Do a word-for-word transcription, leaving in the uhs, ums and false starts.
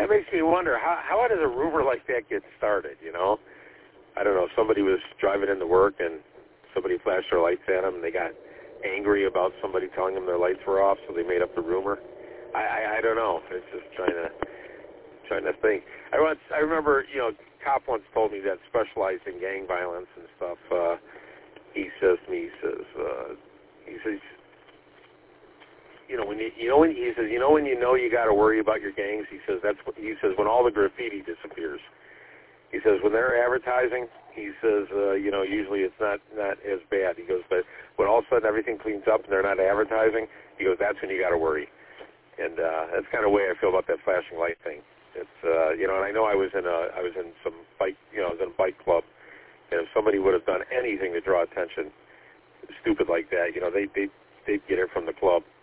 that makes me wonder, how, how does a rumor like that get started, you know? I don't know, somebody was driving into work and somebody flashed their lights at them and they got angry about somebody telling them their lights were off, so they made up the rumor. I, I, I don't know. It's just trying to trying to think. I once, I remember, you know, a cop once told me that specialized in gang violence and stuff. Uh, he says to me, he says, uh, he says, you know, when you, you know when he says, you know when you know you got to worry about your gangs. He says that's what he says when all the graffiti disappears. He says when they're advertising, he says, uh, you know, usually it's not not as bad. He goes, but when all of a sudden everything cleans up and they're not advertising, he goes, that's when you got to worry. And uh, that's kind of the way I feel about that flashing light thing. It's uh, you know, and I know I was in a I was in some bike, you know, I was in a bike club, and if somebody would have done anything to draw attention, stupid like that, you know, they they they'd get it from the club.